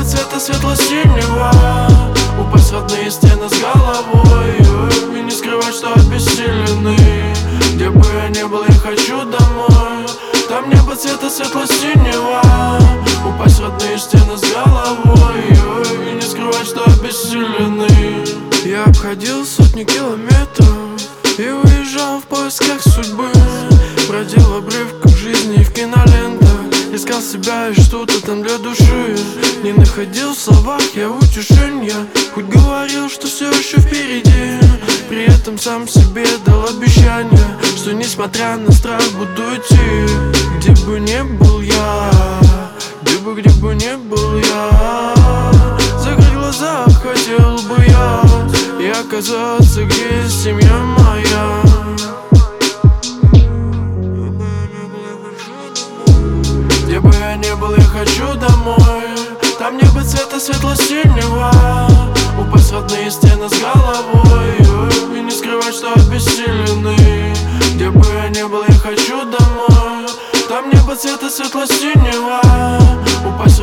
цвета светло-синего, упасть в родные стены с головой и не скрывать, что обессиленный. Где бы я ни был, я хочу домой. Там небо цвета светло-синего, упасть в родные стены с головой и не скрывать, что обессиленный. Я обходил сотни километров и уезжал в поисках судьбы. Бродил в обрывках жизни и в кинолентах, искал себя и что-то там для души. Не находил в словах я утешения, хоть говорил, что все еще впереди. При этом сам себе дал обещание, что несмотря на страх буду идти. Где бы ни был я, где бы ни был я, закрыть глаза хотел бы я и оказаться, где есть семья моя. Где бы я ни был, я хочу домой. Там небо цвета светло-синего, упасть в родные стены с головой и не скрывать, что обессиленный. Где бы я ни был, я хочу домой. Там небо цвета светло-синего, упасть